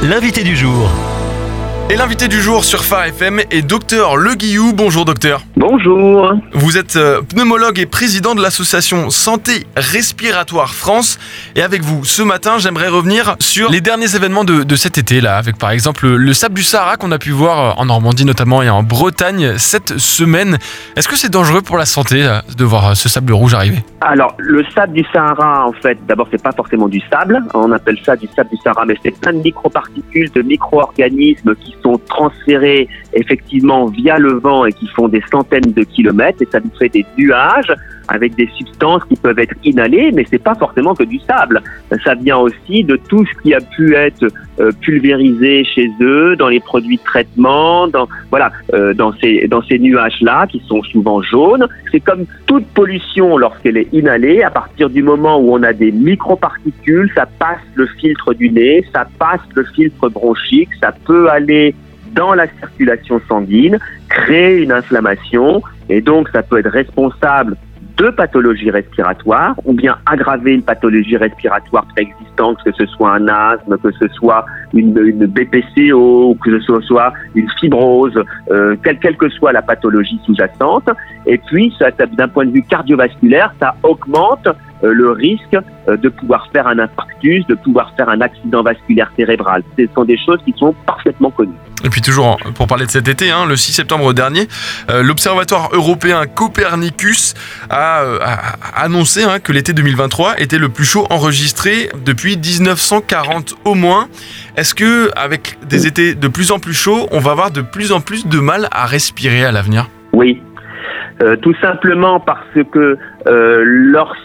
l'invité du jour. Et l'invité du jour sur Phare FM est Docteur Le Guillou. Bonjour docteur. Bonjour. Vous êtes pneumologue et président de l'association Santé Respiratoire France. Et avec vous, ce matin, j'aimerais revenir sur les derniers événements de cet été, là, avec par exemple le sable du Sahara qu'on a pu voir en Normandie notamment et en Bretagne cette semaine. Est-ce que c'est dangereux pour la santé de voir ce sable rouge arriver ? Alors, le sable du Sahara, en fait, d'abord, c'est pas forcément du sable. On appelle ça du sable du Sahara, mais c'est plein de microparticules, de micro-organismes qui sont transférés effectivement via le vent et qui font des centaines de kilomètres, et ça nous fait des nuages avec des substances qui peuvent être inhalées, mais c'est pas forcément que du sable. Ça vient aussi de tout ce qui a pu être pulvérisé chez eux, dans les produits de traitement, dans ces nuages-là qui sont souvent jaunes. C'est comme toute pollution lorsqu'elle est inhalée, à partir du moment où on a des microparticules, ça passe le filtre du nez, ça passe le filtre bronchique, ça peut aller dans la circulation sanguine, créer une inflammation, et donc ça peut être responsable de pathologies respiratoires, ou bien aggraver une pathologie respiratoire préexistante, que ce soit un asthme, que ce soit une BPCO, ou que ce soit une fibrose, quelle que soit la pathologie sous-jacente. Et puis, ça, d'un point de vue cardiovasculaire, ça augmente le risque de pouvoir faire un infarctus, de pouvoir faire un accident vasculaire cérébral. Ce sont des choses qui sont parfaitement connues. Et puis toujours, pour parler de cet été, le 6 septembre dernier, l'Observatoire européen Copernicus a annoncé que l'été 2023 était le plus chaud enregistré depuis 1940 au moins. Est-ce que avec des étés de plus en plus chauds, on va avoir de plus en plus de mal à respirer à l'avenir ? Oui. Tout simplement parce que lorsque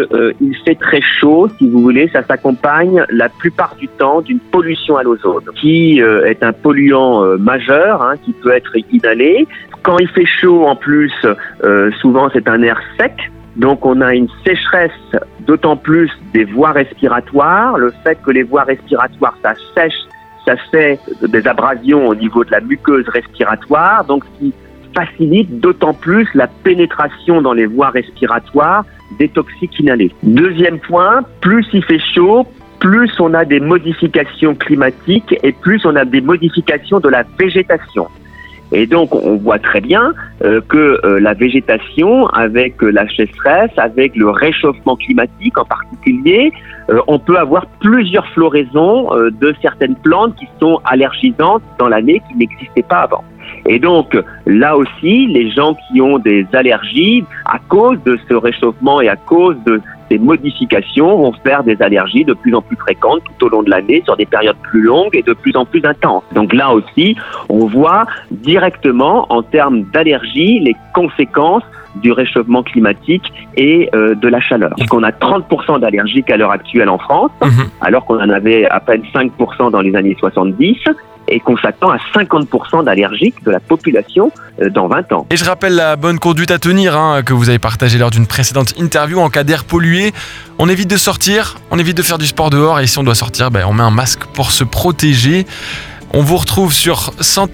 il fait très chaud, si vous voulez, ça s'accompagne la plupart du temps d'une pollution à l'ozone, qui est un polluant majeur, qui peut être inhalé. Quand il fait chaud, en plus, souvent c'est un air sec, donc on a une sécheresse d'autant plus des voies respiratoires. Le fait que les voies respiratoires ça sèche, ça fait des abrasions au niveau de la muqueuse respiratoire, donc ce qui facilite d'autant plus la pénétration dans les voies respiratoires des toxiques inhalés. Deuxième point, plus il fait chaud, plus on a des modifications climatiques et plus on a des modifications de la végétation. Et donc, on voit très bien que la végétation, avec la sécheresse, avec le réchauffement climatique en particulier, on peut avoir plusieurs floraisons de certaines plantes qui sont allergisantes dans l'année qui n'existaient pas avant. Et donc, là aussi, les gens qui ont des allergies, à cause de ce réchauffement et à cause de ces modifications, vont faire des allergies de plus en plus fréquentes tout au long de l'année, sur des périodes plus longues et de plus en plus intenses. Donc là aussi, on voit directement, en termes d'allergie, les conséquences du réchauffement climatique et de la chaleur. On a 30% d'allergiques à l'heure actuelle en France, alors qu'on en avait à peine 5% dans les années 70, et qu'on s'attend à 50% d'allergiques de la population dans 20 ans. Et je rappelle la bonne conduite à tenir que vous avez partagée lors d'une précédente interview. En cas d'air pollué, on évite de sortir, on évite de faire du sport dehors, et si on doit sortir, on met un masque pour se protéger. On vous retrouve sur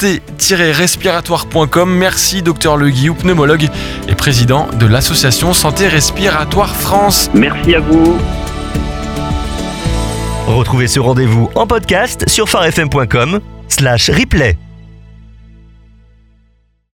santé-respiratoire.com. Merci Docteur Le Guillou, pneumologue et président de l'association Santé Respiratoire France. Merci à vous. Retrouvez ce rendez-vous en podcast sur pharefm.com/replay.